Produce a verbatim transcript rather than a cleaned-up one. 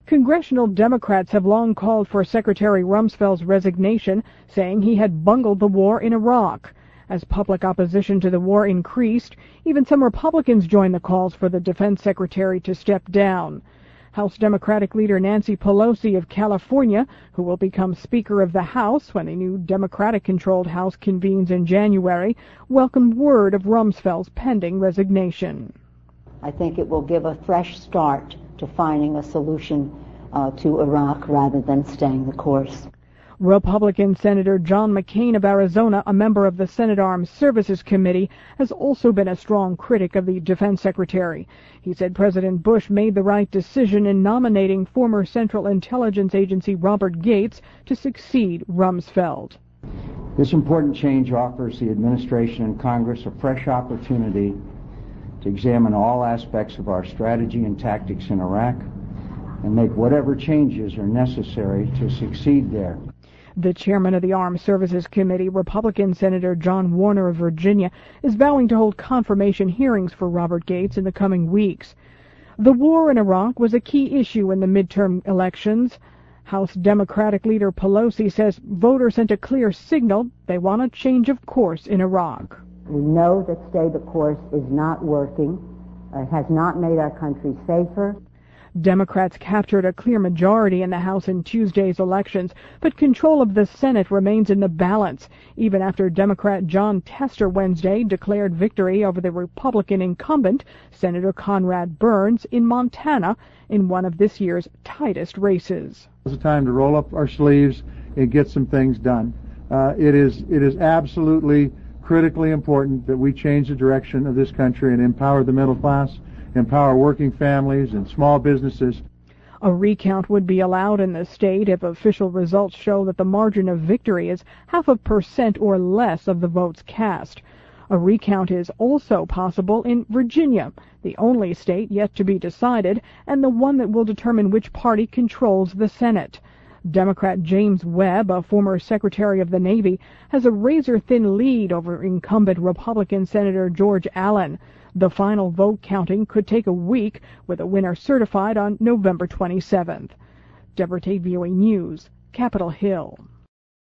Congressional Democrats have long called for Secretary Rumsfeld's resignation, saying he had bungled the war in Iraq. As public opposition to the war increased, even some Republicans joined the calls for the defense secretary to step down. House Democratic leader Nancy Pelosi of California, who will become Speaker of the House when a new Democratic-controlled House convenes in January, welcomed word of Rumsfeld's pending resignation. I think it will give a fresh start to finding a solution uh, to Iraq rather than staying the course. Republican Senator John McCain of Arizona, a member of the Senate Armed Services Committee, has also been a strong critic of the defense secretary. He said President Bush made the right decision in nominating former Central Intelligence Agency Robert Gates to succeed Rumsfeld. This important change offers the administration and Congress a fresh opportunity to examine all aspects of our strategy and tactics in Iraq and make whatever changes are necessary to succeed there. The chairman of the Armed Services Committee, Republican Senator John Warner of Virginia, is vowing to hold confirmation hearings for Robert Gates in the coming weeks. The war in Iraq was a key issue in the midterm elections. House Democratic leader Pelosi says voters sent a clear signal they want a change of course in Iraq. We know that stay the course is not working, uh, has not made our country safer. Democrats captured a clear majority in the House in Tuesday's elections, but control of the Senate remains in the balance, even after Democrat John Tester Wednesday declared victory over the Republican incumbent, Senator Conrad Burns, in Montana in one of this year's tightest races. It's time to roll up our sleeves and get some things done. Uh, it is it is absolutely critically important that we change the direction of this country and empower the middle class, empower working families and small businesses. A recount would be allowed in the state if official results show that the margin of victory is half a percent or less of the votes cast. A recount is also possible in Virginia, the only state yet to be decided, and the one that will determine which party controls the Senate. Democrat James Webb, a former Secretary of the Navy, has a razor-thin lead over incumbent Republican Senator George Allen. The final vote counting could take a week, with a winner certified on November twenty-seventh. Deborah Tate, V O A News, Capitol Hill.